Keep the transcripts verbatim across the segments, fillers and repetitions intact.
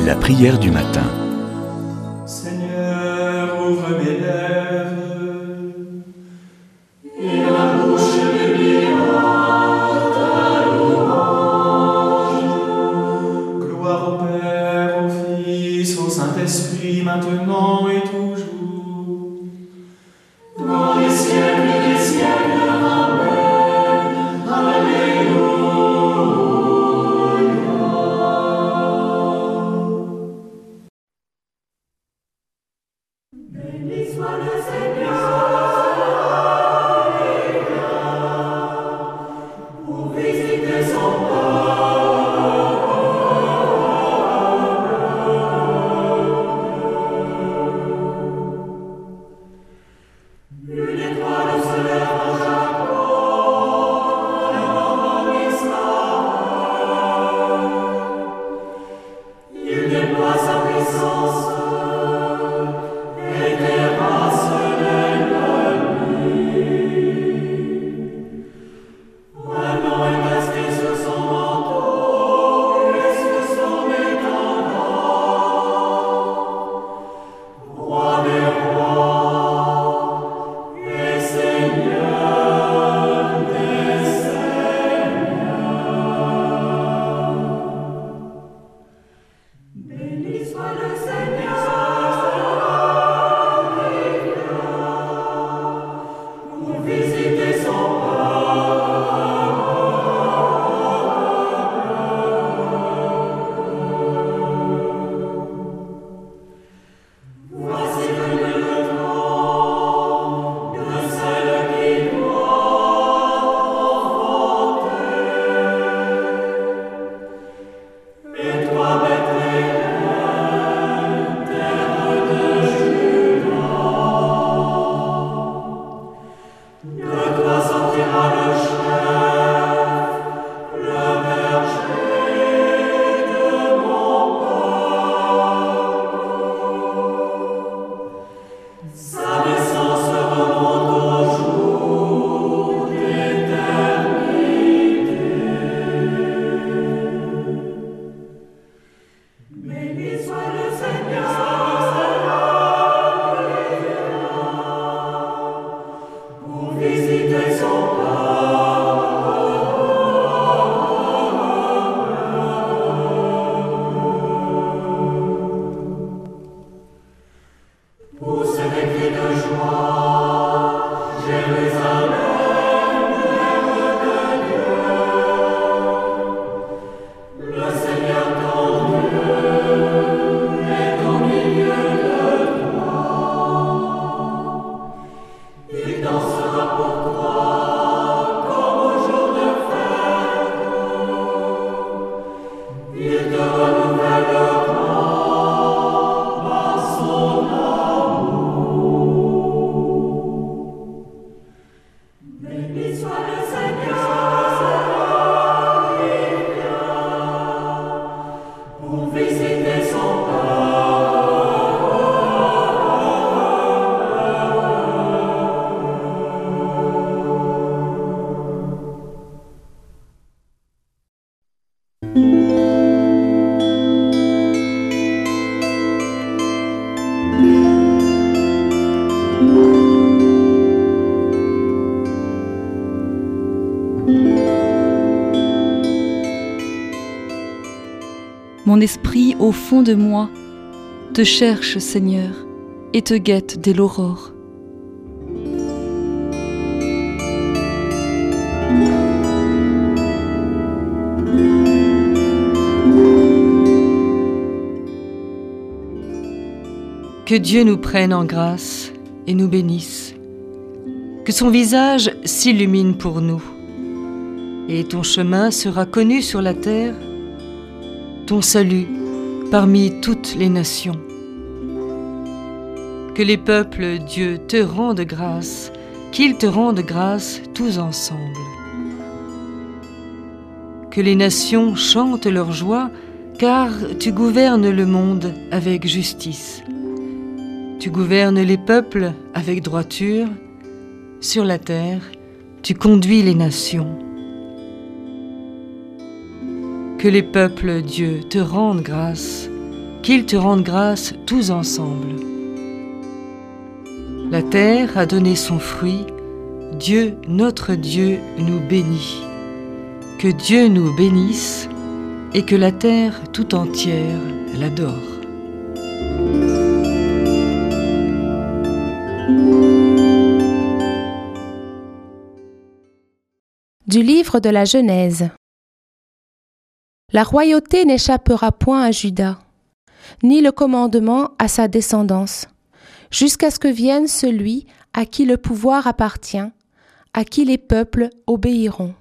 La prière du matin. Seigneur, ouvre mes lèvres, et ma bouche publiera ta louange. Gloire au Père, au Fils, au Saint-Esprit, maintenant et toujours, dans les siècles des siècles. Amen. Alléluia. Béni soit le Seigneur, pour visiter son peuple. Une étoile se lève en Jacob, en Israël. Il déploie sa puissance. Mon esprit, au fond de moi, te cherche, Seigneur, et te guette dès l'aurore. Que Dieu nous prenne en grâce et nous bénisse, que son visage s'illumine pour nous, et ton chemin sera connu sur la terre, ton salut parmi toutes les nations. Que les peuples, Dieu, te rendent grâce, qu'ils te rendent grâce tous ensemble. Que les nations chantent leur joie, car tu gouvernes le monde avec justice. Tu gouvernes les peuples avec droiture. Sur la terre, tu conduis les nations. Que les peuples, Dieu, te rendent grâce, qu'ils te rendent grâce tous ensemble. La terre a donné son fruit, Dieu, notre Dieu, nous bénit. Que Dieu nous bénisse et que la terre tout entière l'adore. Du livre de la Genèse. La royauté n'échappera point à Juda, ni le commandement à sa descendance, jusqu'à ce que vienne celui à qui le pouvoir appartient, à qui les peuples obéiront.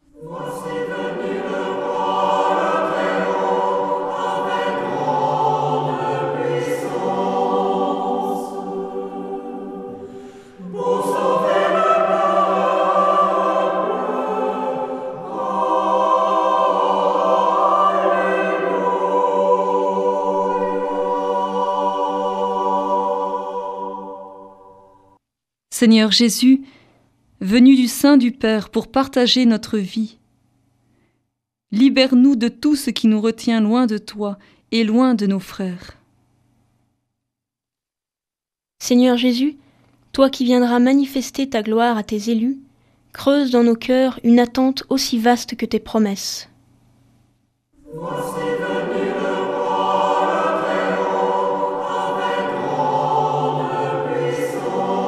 Seigneur Jésus, venu du sein du Père pour partager notre vie, libère-nous de tout ce qui nous retient loin de toi et loin de nos frères. Seigneur Jésus, toi qui viendras manifester ta gloire à tes élus, creuse dans nos cœurs une attente aussi vaste que tes promesses. Voici venir le roi, le Très-Haut, avec grande puissance,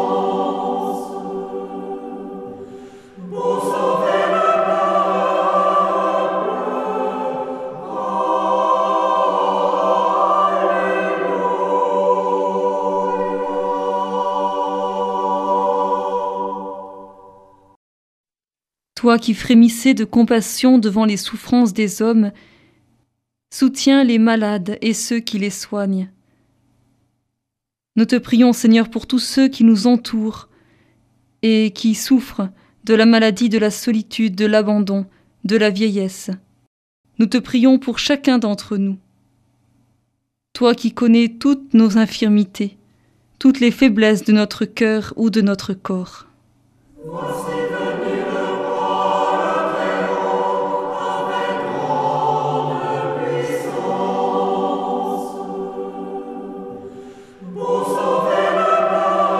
pour sauver le Toi qui frémissais de compassion devant les souffrances des hommes, soutiens les malades et ceux qui les soignent. Nous te prions, Seigneur, pour tous ceux qui nous entourent et qui souffrent de la maladie, de la solitude, de l'abandon, de la vieillesse. Nous te prions pour chacun d'entre nous. Toi qui connais toutes nos infirmités, toutes les faiblesses de notre cœur ou de notre corps. Voici venir le roi, le Très-Haut, avec grande puissance, pour sauver le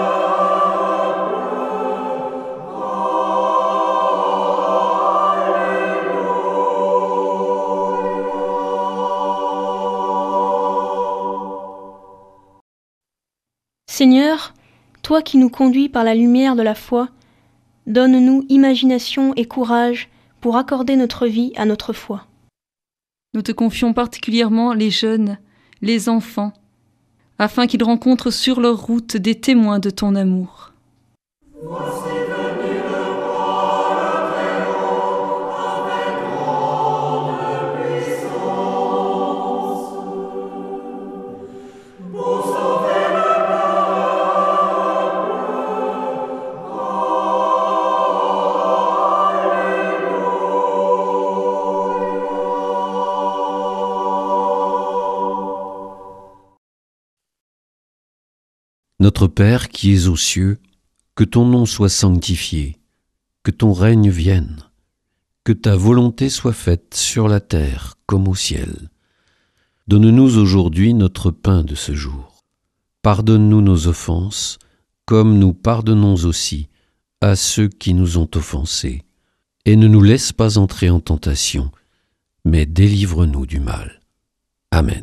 Seigneur, toi qui nous conduis par la lumière de la foi, donne-nous imagination et courage pour accorder notre vie à notre foi. Nous te confions particulièrement les jeunes, les enfants, afin qu'ils rencontrent sur leur route des témoins de ton amour. Voici venir le roi, le Très-Haut, avec grande puissance, pour sauver le Notre Père qui es aux cieux, que ton nom soit sanctifié, que ton règne vienne, que ta volonté soit faite sur la terre comme au ciel. Donne-nous aujourd'hui notre pain de ce jour. Pardonne-nous nos offenses, comme nous pardonnons aussi à ceux qui nous ont offensés. Et ne nous laisse pas entrer en tentation, mais délivre-nous du mal. Amen.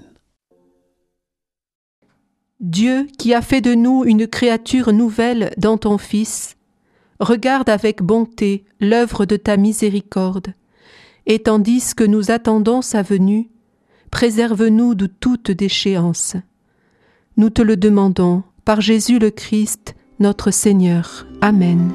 Dieu qui a fait de nous une créature nouvelle dans ton Fils, regarde avec bonté l'œuvre de ta miséricorde, et tandis que nous attendons sa venue, préserve-nous de toute déchéance. Nous te le demandons par Jésus le Christ, notre Seigneur. Amen.